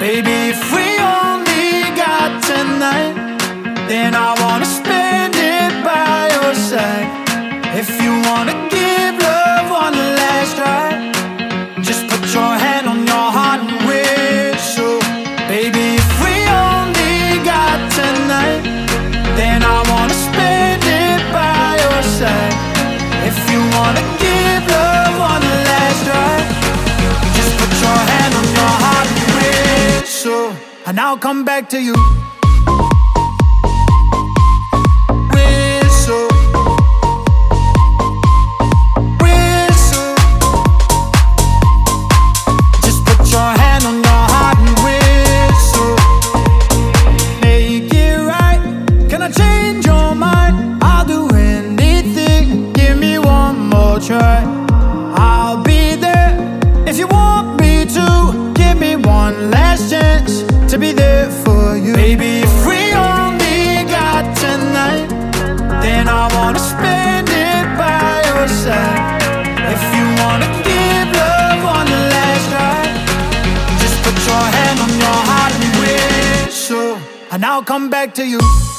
Baby, if we only got tonight, then I wanna spend it by your side. If you wanna give love one last try, just put your hand on your heart and whistle. Baby, if we only got tonight, then I wanna spend it by your side. If you wanna give love one last try, just put your hand on your heart and whistle, and I'll come back to you. Whistle, whistle, just put your hand on your heart and whistle. Make it right, can I change your mind? I'll do anything, give me one more try. I'll be there if you want me to. Give me one last chance to be there for you. Baby, if we only got tonight, then I wanna spend it by your side. If you wanna give love one last try, just put your hand on your heart and whistle, and I'll come back to you.